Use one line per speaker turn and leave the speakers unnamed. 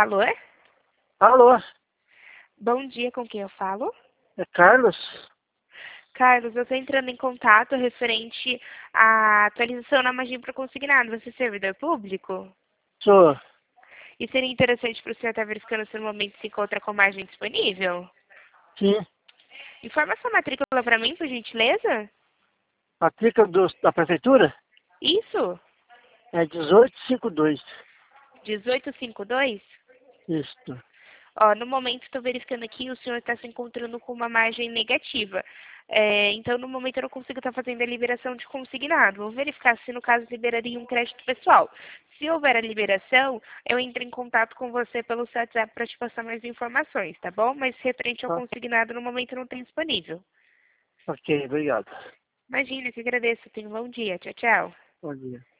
Alô?
Alô,
Bom dia, com quem eu falo?
é Carlos?
Carlos, eu estou entrando em contato referente à atualização na Magin para consignado. Você é servidor público?
Sou.
E seria interessante para o senhor estar verificando se no momento se encontra com margem disponível?
Sim.
Informa sua matrícula para mim, por gentileza?
Matrícula da prefeitura
Isso?
é 1852.
1852?
Isto.
Ó, no momento estou verificando aqui, o senhor está se encontrando com uma margem negativa. Então, no momento eu não consigo estar fazendo a liberação de consignado. Vou verificar se, no caso, liberaria um crédito pessoal. Se houver a liberação, eu entro em contato com você pelo WhatsApp para te passar mais informações, tá bom? Mas referente ao
Tá.
consignado, no momento não tem disponível.
Ok, obrigado.
Imagina, que agradeço. Tenha um bom dia. Tchau, tchau.
Bom dia.